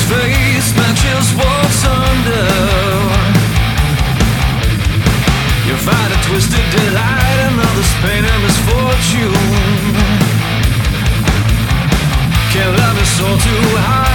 face matches what's under. You find a twisted delight, another's pain and misfortune. Can't love me so too high.